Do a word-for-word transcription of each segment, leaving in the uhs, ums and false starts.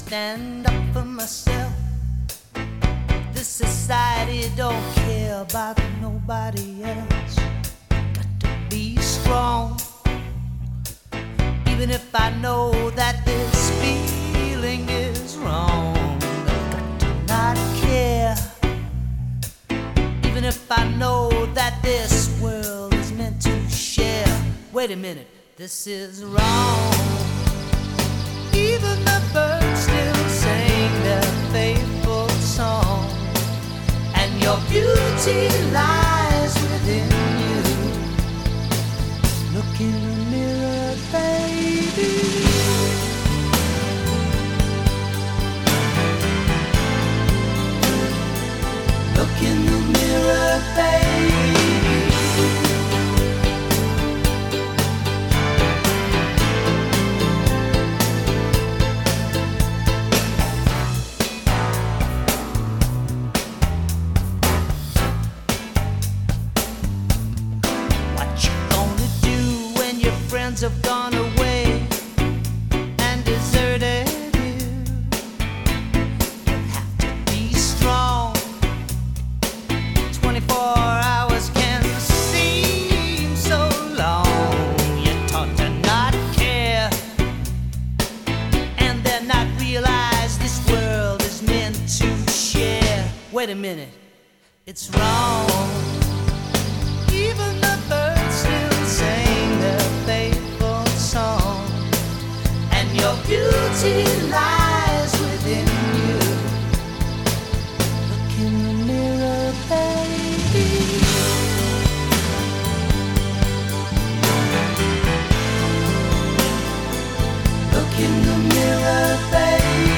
stand up for myself. This society don't care about nobody else. Got to be strong, even if I know that this feeling is wrong. I've got to not care, even if I know that this world is meant to share. Wait a minute, this is wrong. Even the birds still sing their faithful song, and your beauty lies within you. Look in the mirror, baby. Look in the mirror, baby. Have gone away and deserted you. You have to be strong. twenty-four hours can seem so long. You're taught to not care and then not realize this world is meant to share. Wait a minute, it's wrong. Even the birds still sing their faithful song, and your beauty lies within you. Look in the mirror, baby. Look in the mirror, baby.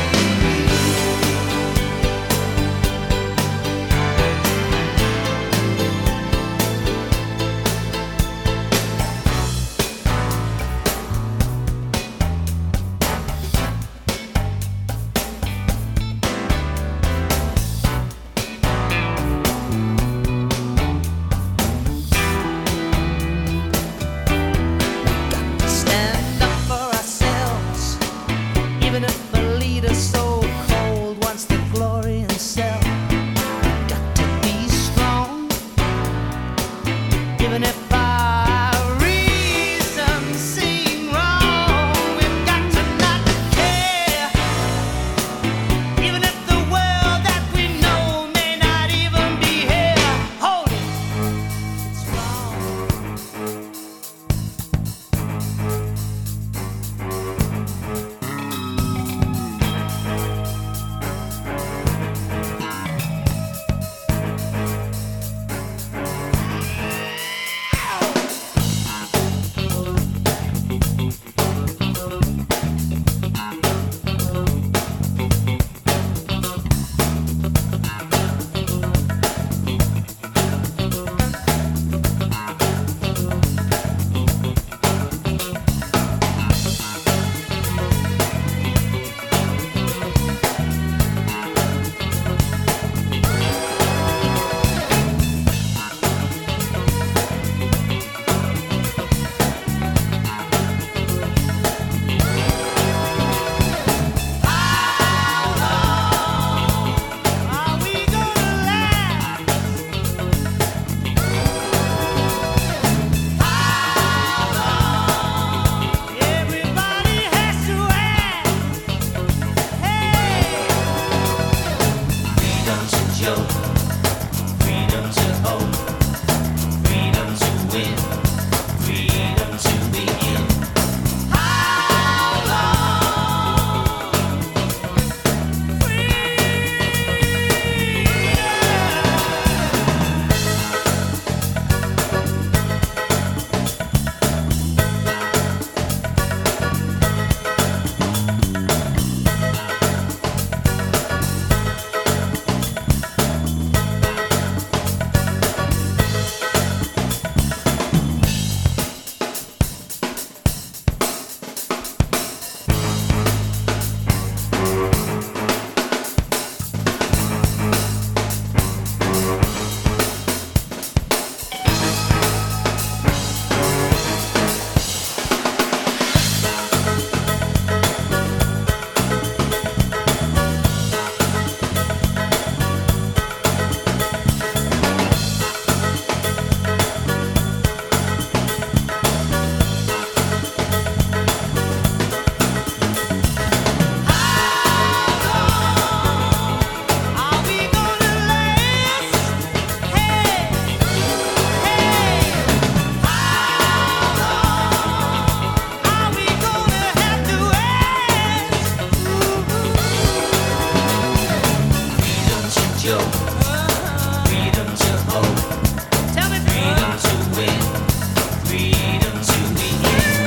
show, freedom to hope, tell me freedom to win, freedom to be in.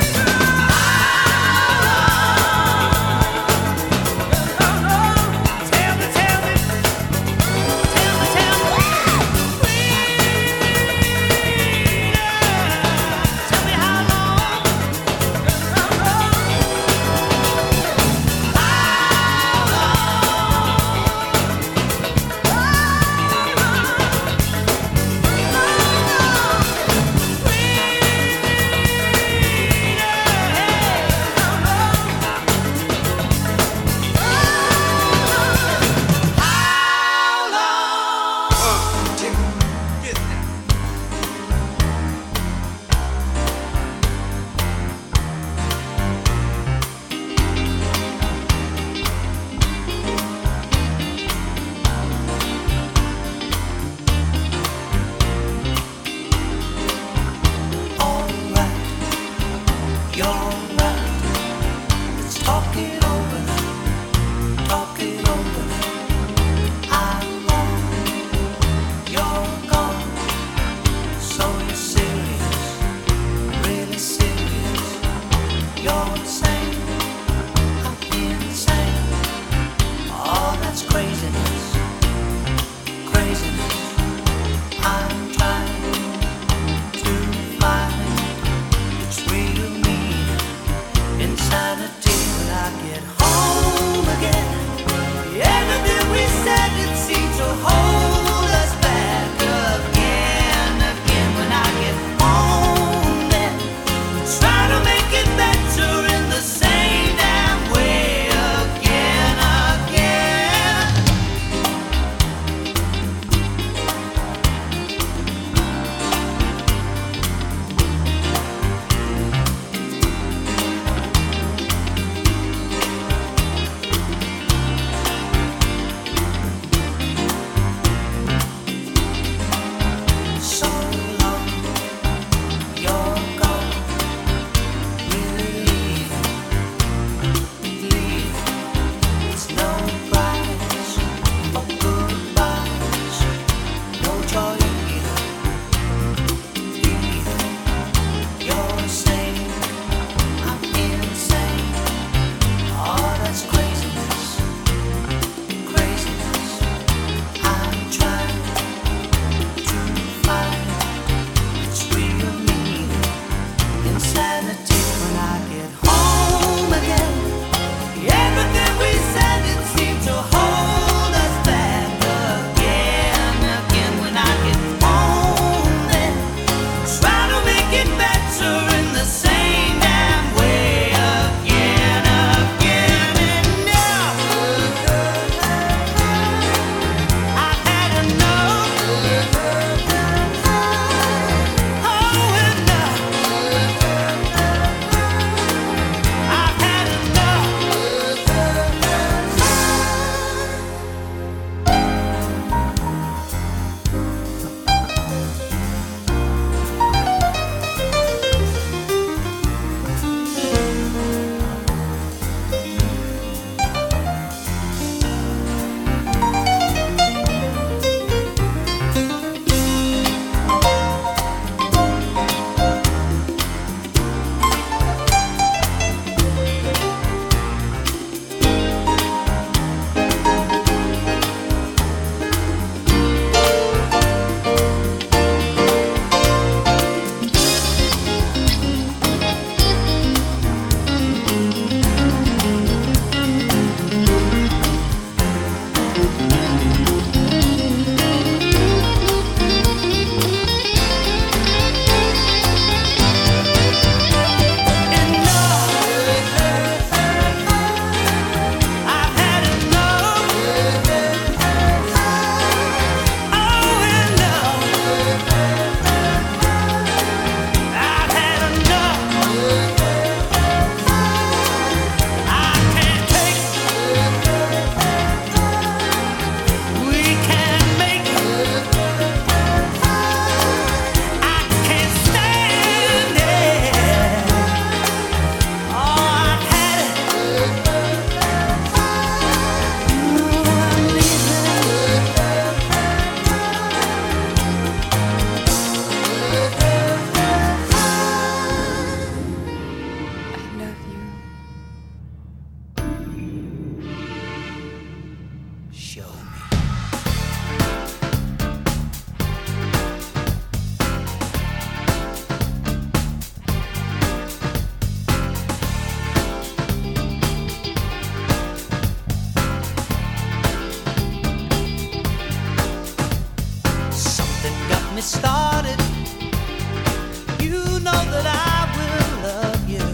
Tell me, tell me, tell me, tell me, freedom. Tell me how long, how long, how long. show me. Started, you know that I will love you.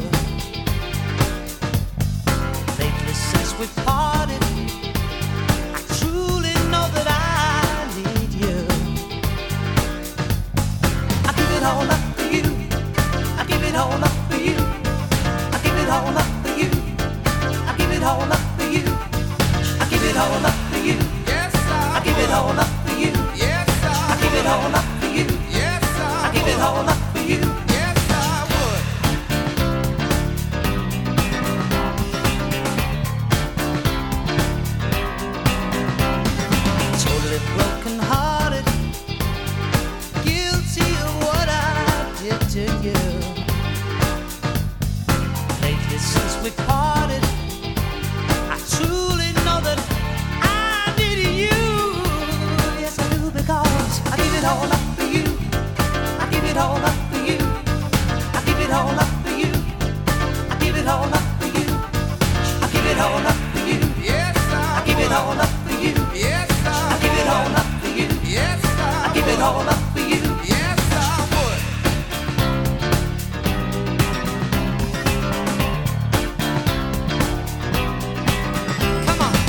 Lately since we parted, I truly know that I need you. I give it all up for you. I give it all up for you. I give it all up for you. I give it all up for you. I give it all up for you. Yes, I give it all up for you. Yes, I give it all up. Yes, I, I give it all up for you. Yes, I would. Totally broken hearted, guilty of what I did to you. Lately since we parted, I truly know that I need you. Yes, I do, because I give it all up. I give it all up for you. I give it all up for you. I give it all up for you. I give it all up for you. Yes, I give it all up for you. Yes, I give it all up for you. Yes, I give it all up for you. Yes, I would. Come on.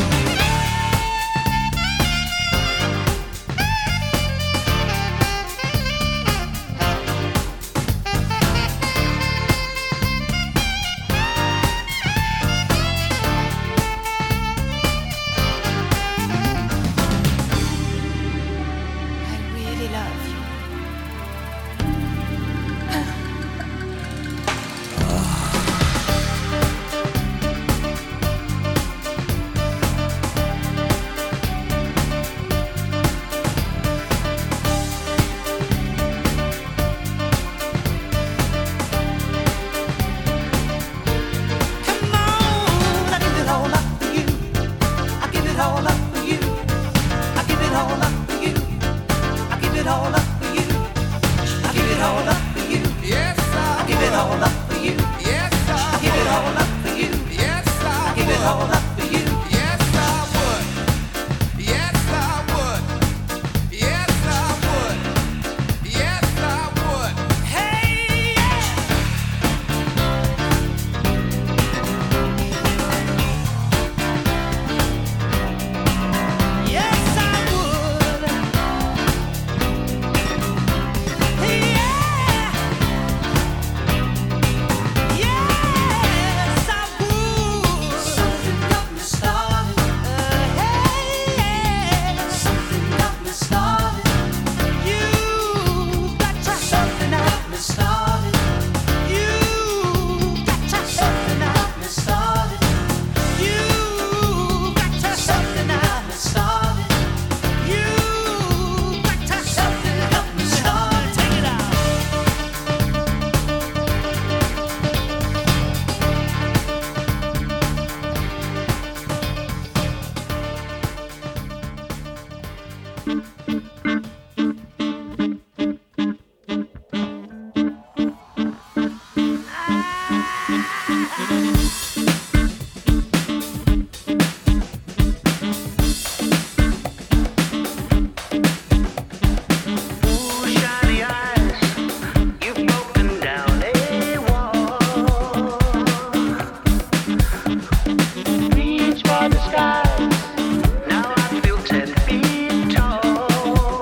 Reach for the skies. Now I feel ten feet tall.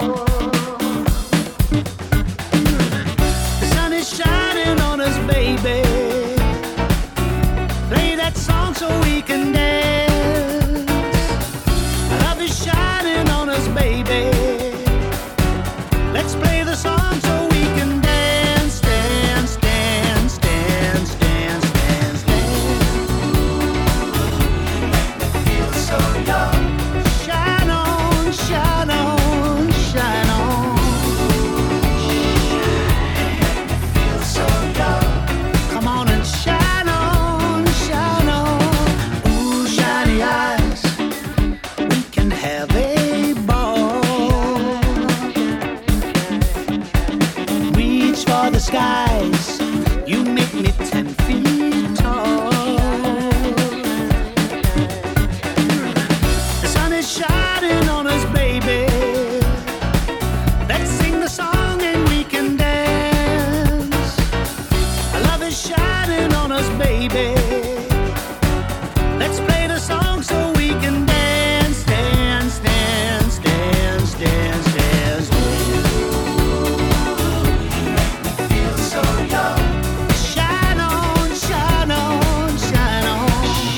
skies. You make me ten feet tall. The sun is shining on us, baby. Let's sing the song and we can dance. Love is shining on us, baby. Let's play the song so we can dance, dance, dance, dance, dance, dance, dance. Feel so young. Shine on, shine on, shine on.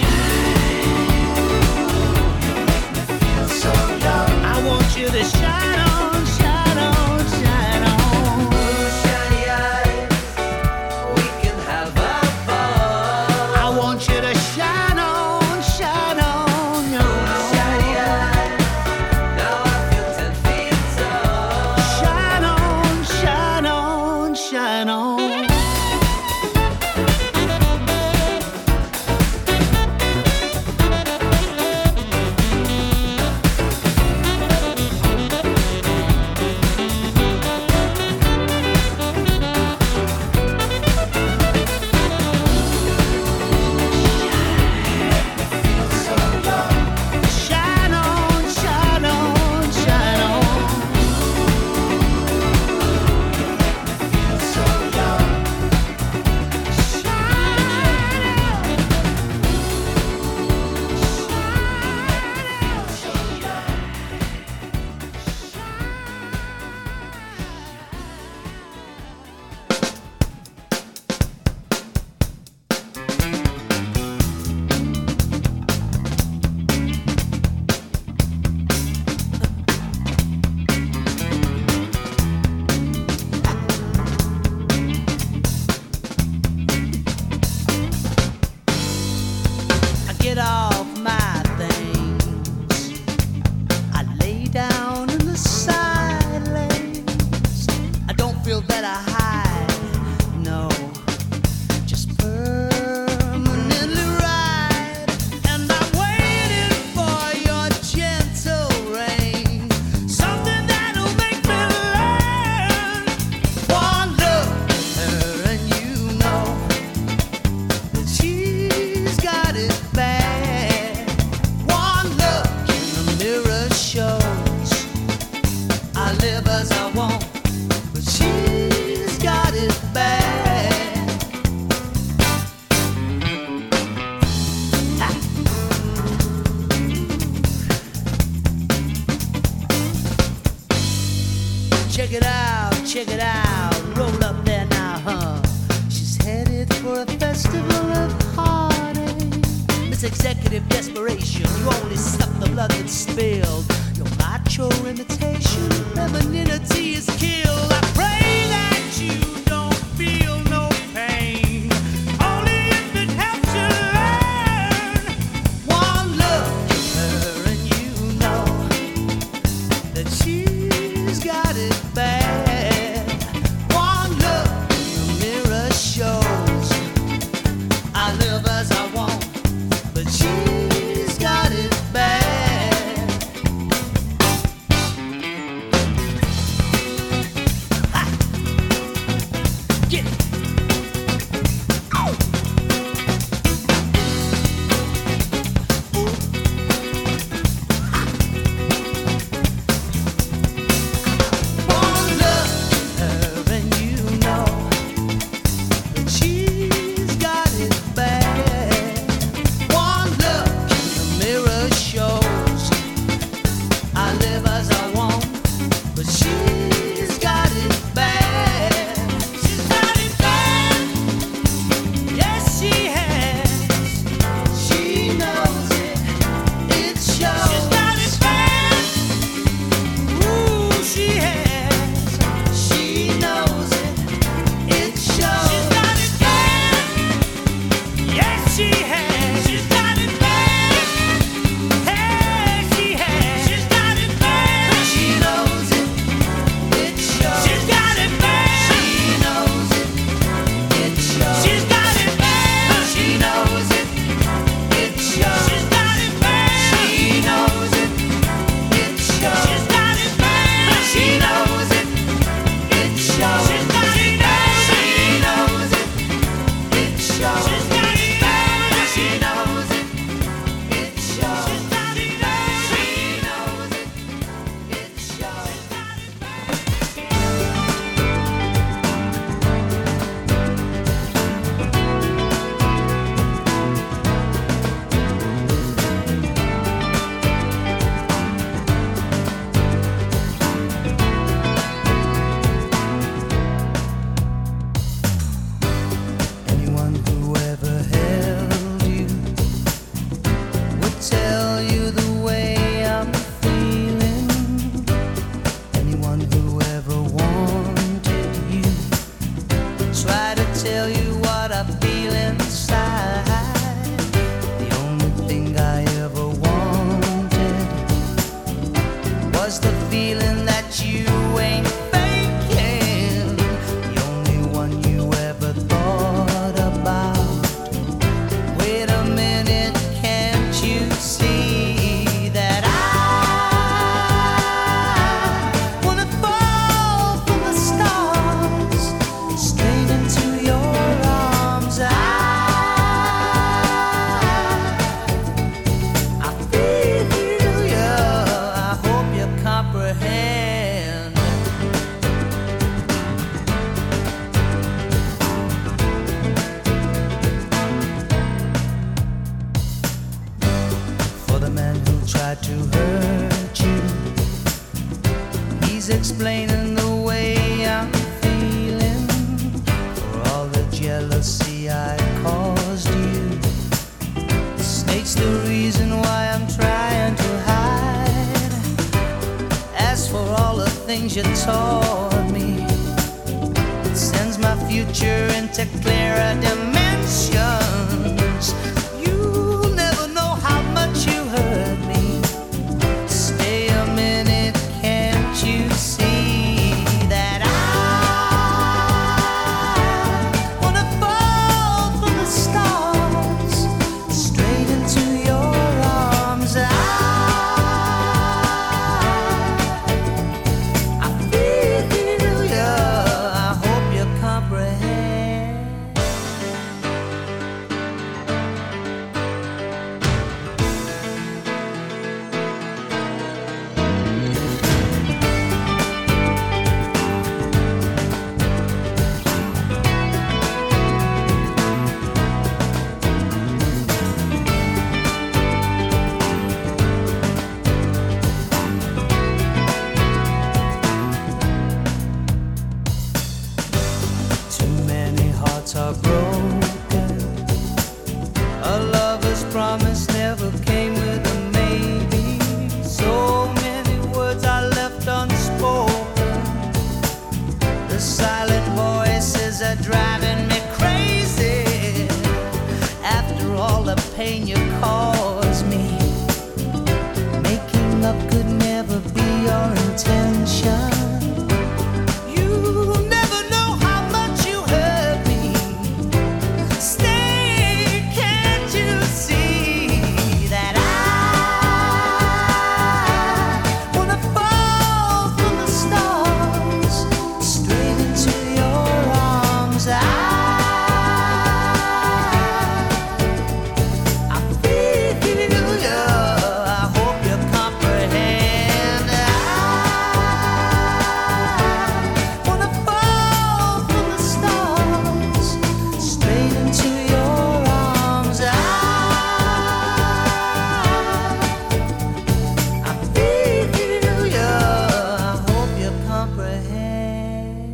Feel so young. I want you to shine on, shine on, shine on. Shiny eyes, we can have a ball. I want you to shine on, shine on, you know. Shiny eyes, now I feel ten feet tall. Shine on, shine on, shine on. Shine on, shine on, shine on. So young. I get off my things. I lay down in the side lanes. I don't feel that I hide, no. Just permanently ride. And I'm waiting for your gentle rain. Something that'll make me learn. One look at her and you know that she's got it bad. One look in the mirror shows I live as I want, but she's got it bad. Ah. Check it out, check it out, roll up there now, huh? She's headed for a festival of heartache. This executive desperation, you only suck the blood that's spilled. Your macho imitation, femininity is killed. I pray that you don't feel no pain, only if it helps you learn. One look at her and you know that she's got it bad. One look in the mirror shows I live as I want, but she's got it bad. 'cause the feeling that you ain't faking, the only one you ever thought about. Wait a minute, can't you see that I wanna fall from the stars straight into your arms? I I feel you, I hope you comprehend. For the man who tried to hurt you, he's explaining the way I'm feeling. For all the jealousy I caused you, the snake's the reason why I'm trying to hide. As for all the things you taught me, it sends my future into clearer dimensions. You'll never know how much you hurt me. Stay a minute, can't you see that I wanna fall from the stars straight into your arms? I I feel you, I hope you comprehend. Too many hearts are broken. A lover's promise never came with a maybe. So many words are left unspoken. The silent voices are driving me crazy. After all the pain you caused me, making up could never be your intention. You never know how much you hurt me. Stay, can't you see that I wanna fall from the stars straight into your arms? I I feel you, I hope you comprehend. I wanna fall from the stars straight into your arms. I I feel you, I hope you comprehend.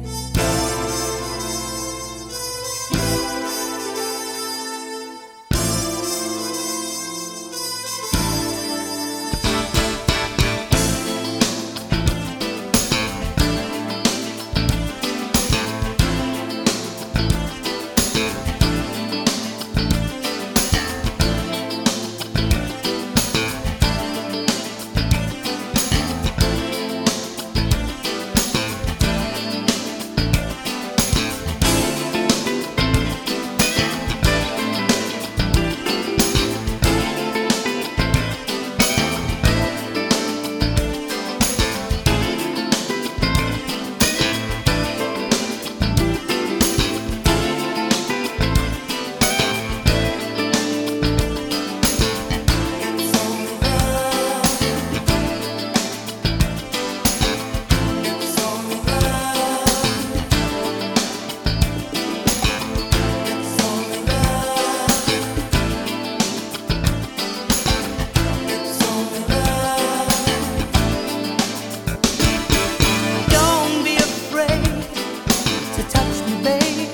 Don't be afraid to touch me, babe.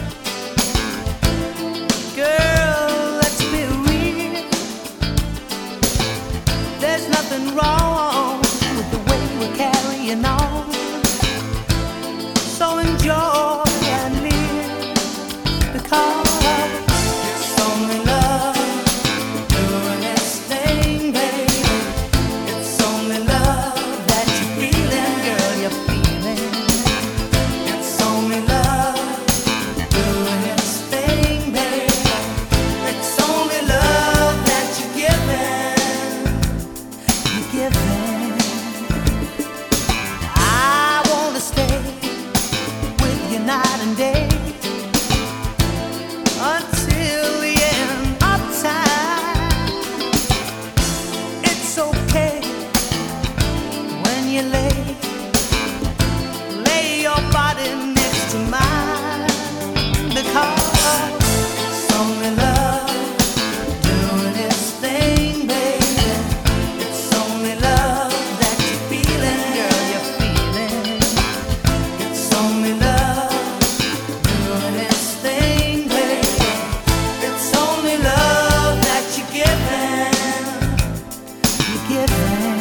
Girl, let's be real. There's nothing wrong with the way we're carrying on. So enjoy and live, because it's only love doing its thing, baby. It's only love that giving. I wanna stay with you night and day until the end of time. It's okay when you lay lay your body next to mine, because it's only love doing its thing, baby. It's only love that you're feeling, girl, you're feeling. It's only love doing its thing, baby. It's only love that you're giving, you're giving.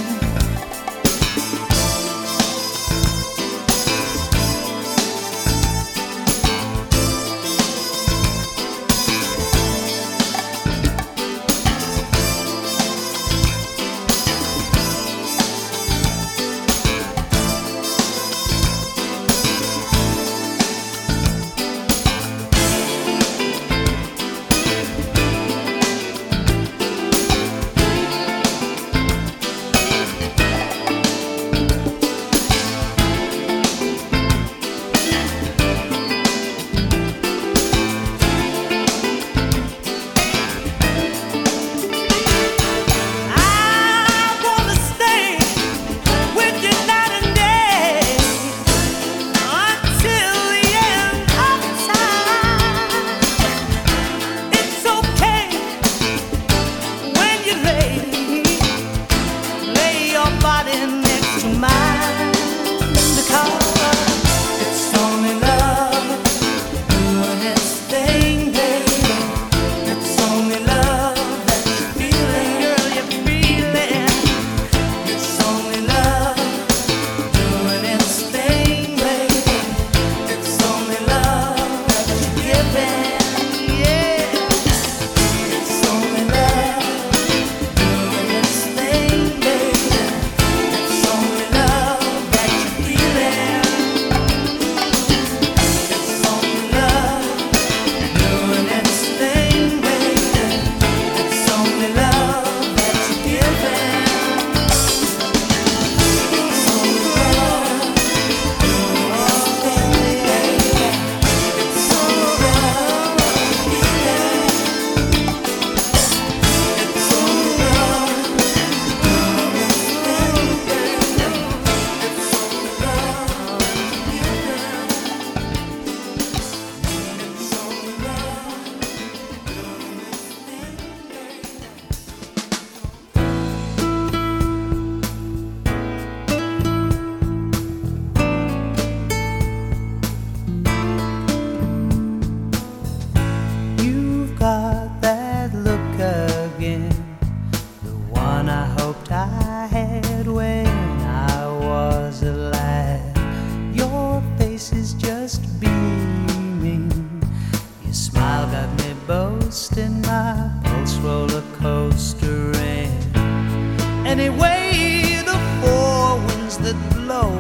Anyway, the four winds that blow,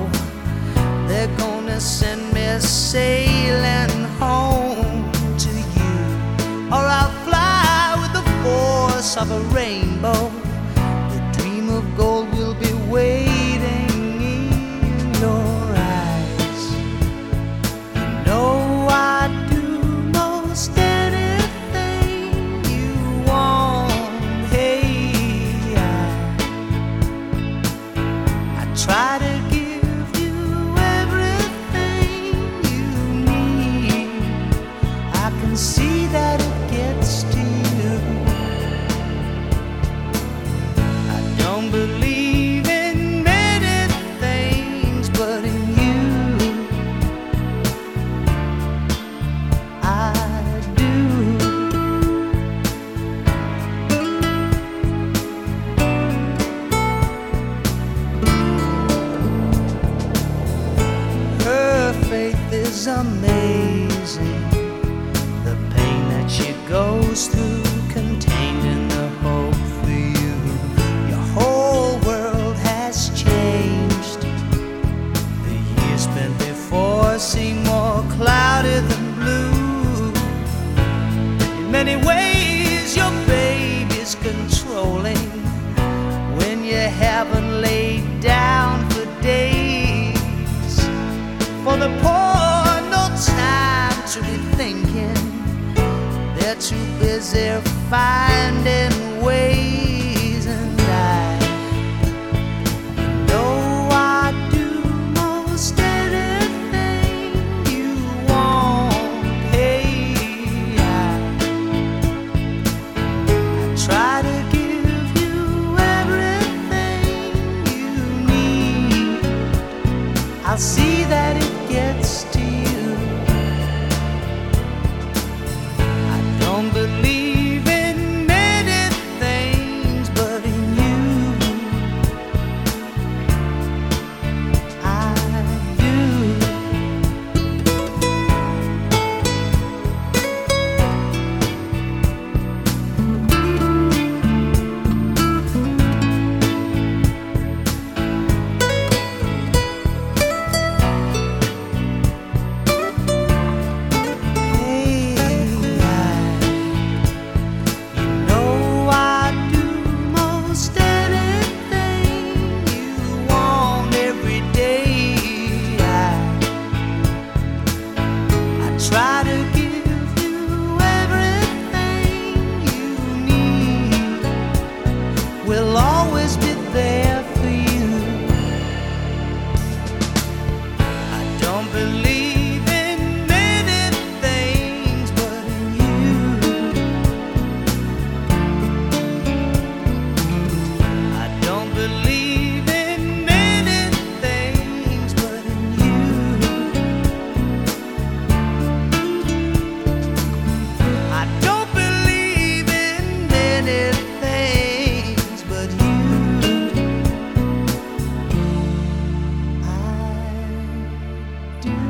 they're gonna send me sailing home to you, or I'll fly with the force of a rainbow. The dream of gold will be waiting in your eyes. You know I'd do most anything you want. Hey, I, I try to give you everything you need. I can see that it gets to you. I don't believe in many things, but in you I do. Her faith is amazing, the pain that she goes through, contained in the hope for you. Your whole world has changed. The years spent before seem more cloudy than blue. In many ways your baby's controlling when you have haven't laid down for days. For the poor, no time to be thinking. They're too busy finding ways, and I know I do most anything you want. Hey, I, I try to give you everything you need. I'll see that it gets to you. I don't believe in many things, but in you I do. Try to give you everything you need. We'll always be there for you. I don't believe in many things, but in you I don't believe in many things, but in you I don't believe in many things, but you I do.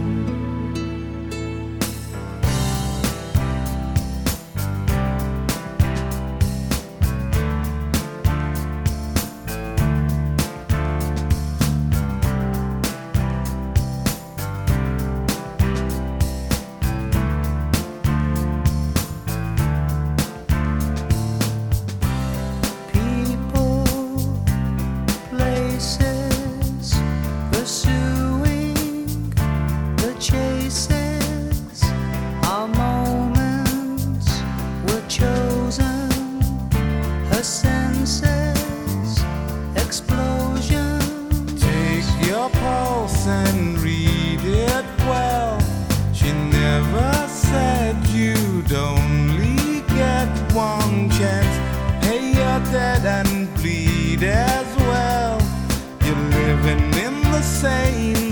People, places, pursuing the chases. Our moments were chosen, her senses, explosion. Take your pulse and read it well. She never said you'd only get one chance. Hey, you're dead and bleed as well. You're living in the same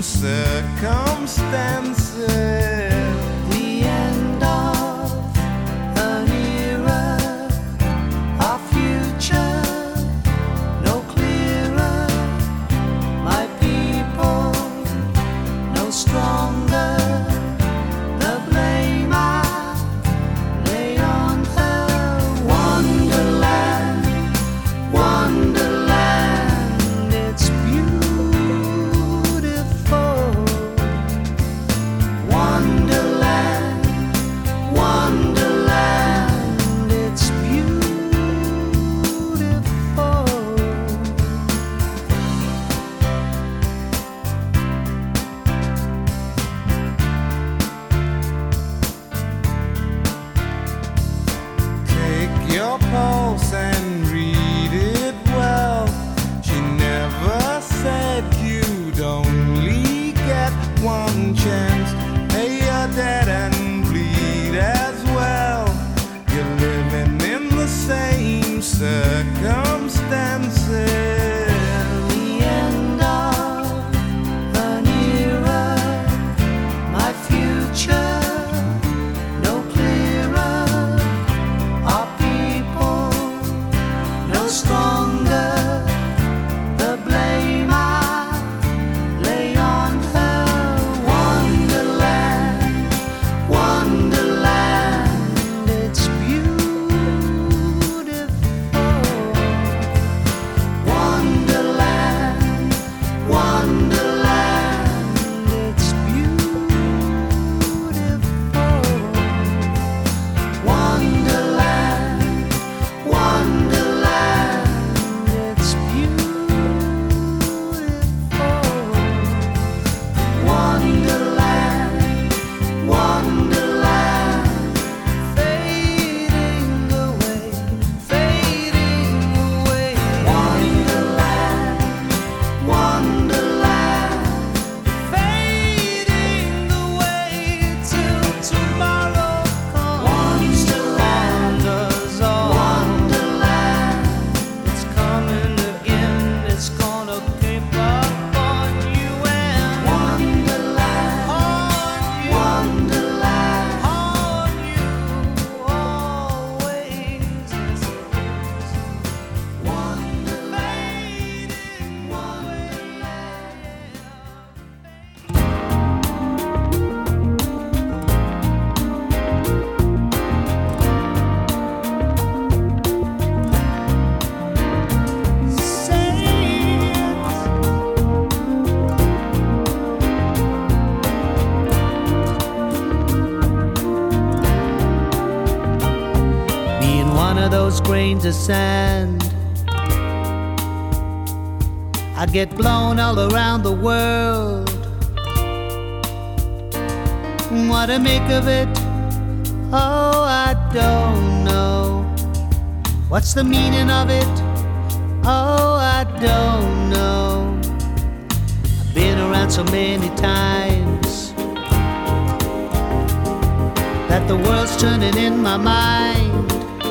circumstances. The end of an era, our future no clearer. My people no stronger. The blame I lay on her. Wonderland, Wonderland, it's beautiful. those grains of sand. I'd get blown all around the world. What to make of it? Oh, I don't know. What's the meaning of it? Oh, I don't know. I've been around so many times that the world's turning in my mind.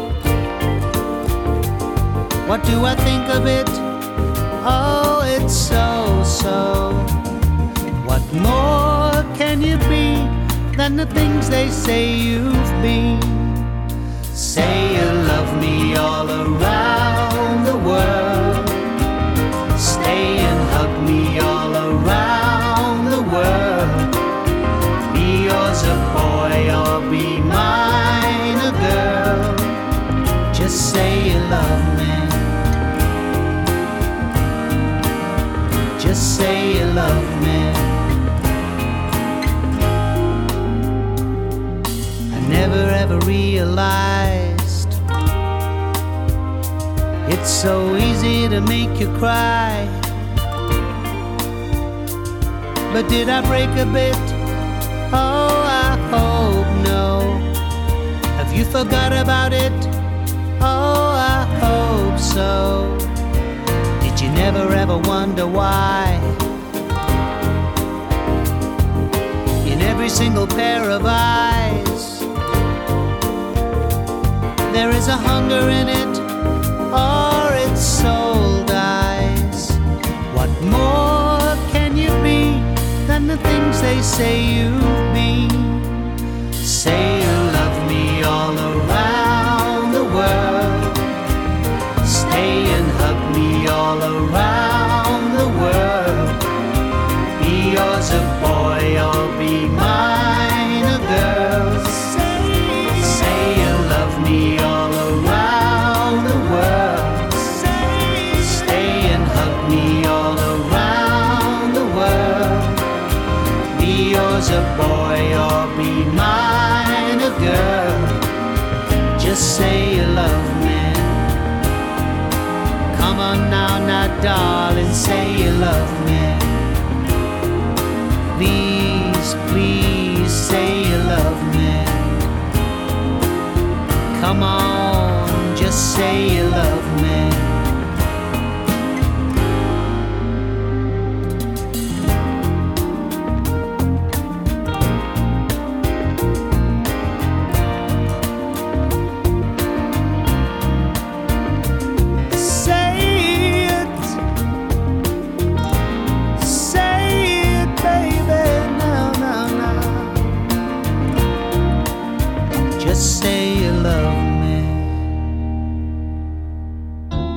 What do I think of it? Oh, it's so, so. What more can you be than the things they say you've been? Say you love me all around the world. Stay and hug me all around the world. Be yours a boy or be mine a girl. Just say you love me. Just say you love me. I never ever realized it's so easy to make you cry. But did I break a bit? Oh, I hope no. Have you forgot about it? Oh, I hope so. Did you never ever wonder why in every single pair of eyes there is a hunger in it, or its soul dies? What more can you be than the things they say you've been? Say you love me all around the world. Stay and hug me all around the world. Be yours a boy or be mine a girl. Say, say you love me all around the world. Say, stay and hug me all around the world. Be yours a boy or be mine a girl. Just say you love me. Come on now, now, darling, say you love me. Please, please, say you love me. Come on, just say you love me. Just say you love me.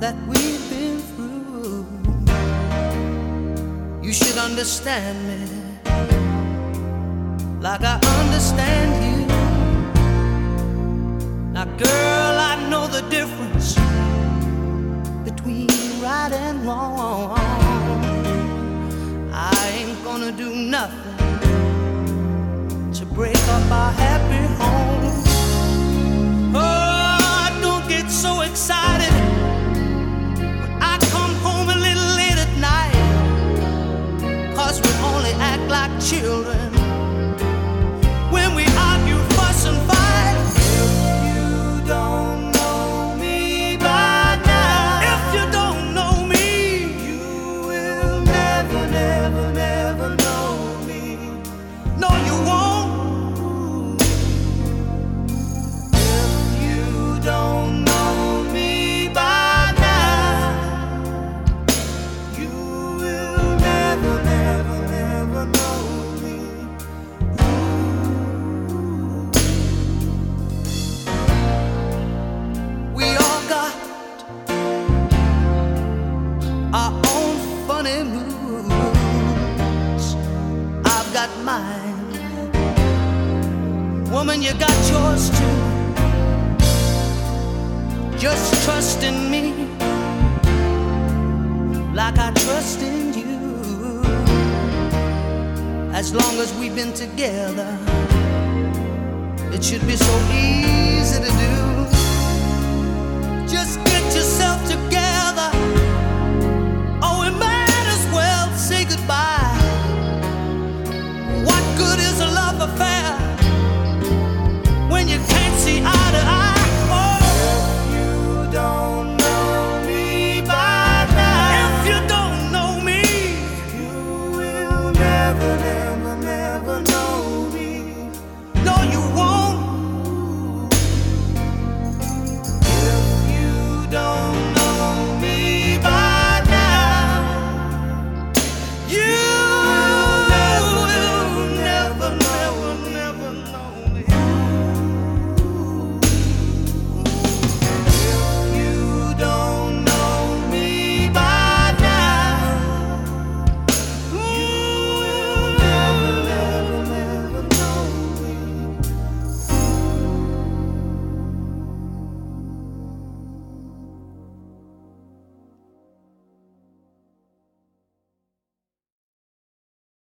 that we've been through. You should understand me like I understand you. Now, girl, I know the difference between right and wrong. I ain't gonna do nothing to break up our happy home. Oh, don't get so excited when I come home a little late at night, 'cause we only act like children when we argue, fuss and fight. If you don't know me by now, if you don't know me, you will never, never, never know me. No, you won't. If you don't know me by now, you will never, never, never know me. We all got our own funny moods. I've got mine. Woman, you got yours too. Just trust in me like I trust in you. As long as we've been together, it should be so easy to do.